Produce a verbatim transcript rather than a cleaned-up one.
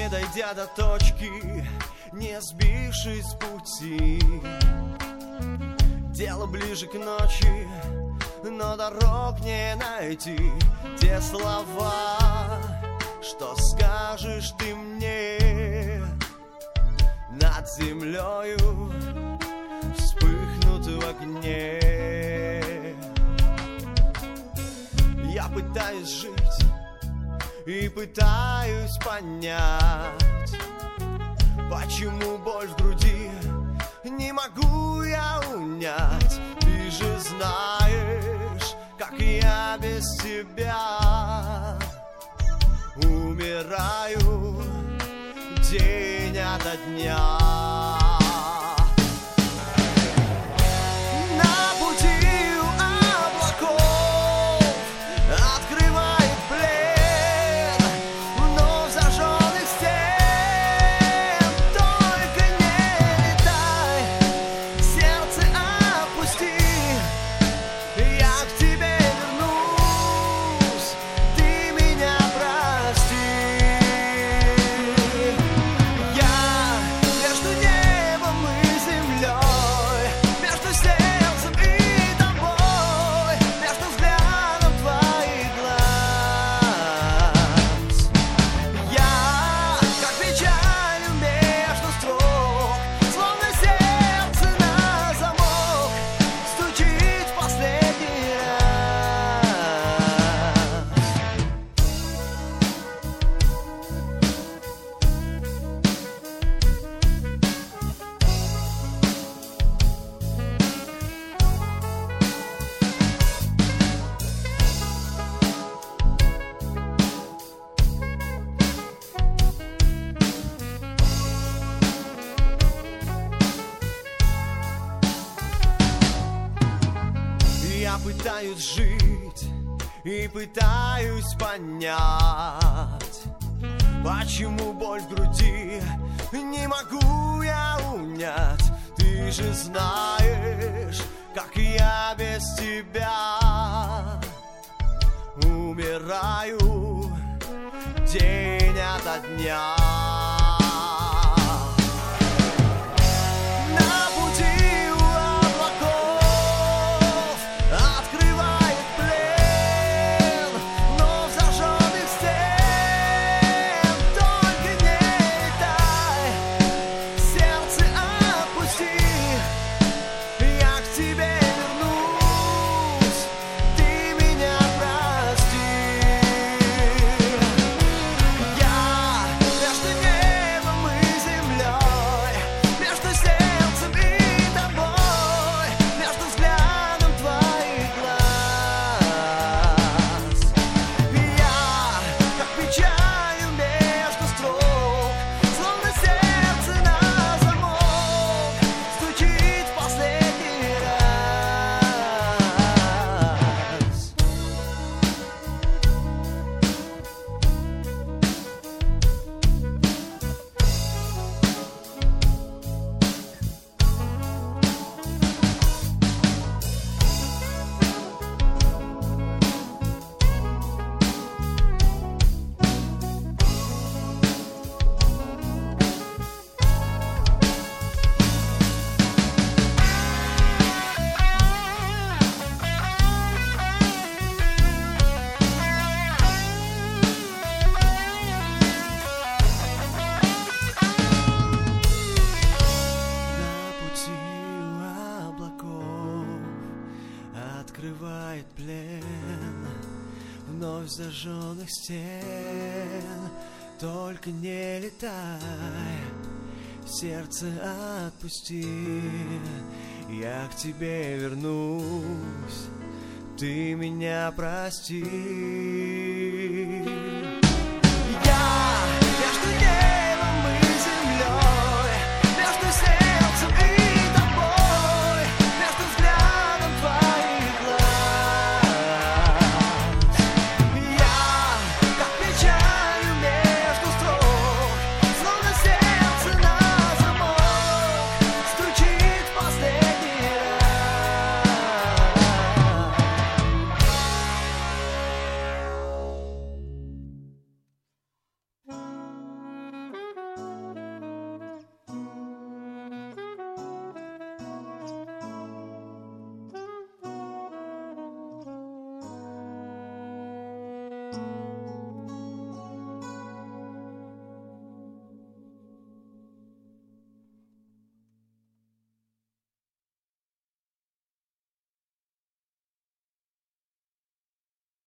не дойдя до точки, не сбившись с пути. Дело ближе к ночи, но дорог не найти. Те слова, что скажешь ты мне, над землею вспыхнут в огне. Я пытаюсь жить и пытаюсь понять, почему боль в груди не могу я унять. Ты же знаешь, как я без тебя умираю день ото дня. На пути у облаков открывает плен вновь зажженных стен. Только не летай, сердце опусти, я к тебе вернусь, ты меня прости. Я между небом и землей, между сердцем и тобой, между взглядом твоих глаз. Я как печалью между строк, словно сердце на замок стучит в последний раз. Я пытаюсь жить и пытаюсь понять, почему боль в груди не могу я унять. Ты же знаешь, как я без тебя умираю день ото дня. На пути у облаков открывает плен вновь зажженных стен. Только не летай, сердце опусти, я к тебе вернусь, ты меня прости. Я между небом и землей, между сердцем и тобой, между взглядом твоих глаз. Я как печалью между строк, словно сердце на замок стучит в последний раз. На пути у облаков открывает плен вновь зажженных стен. Только не летай, сердце отпусти, я к тебе вернусь, ты меня прости.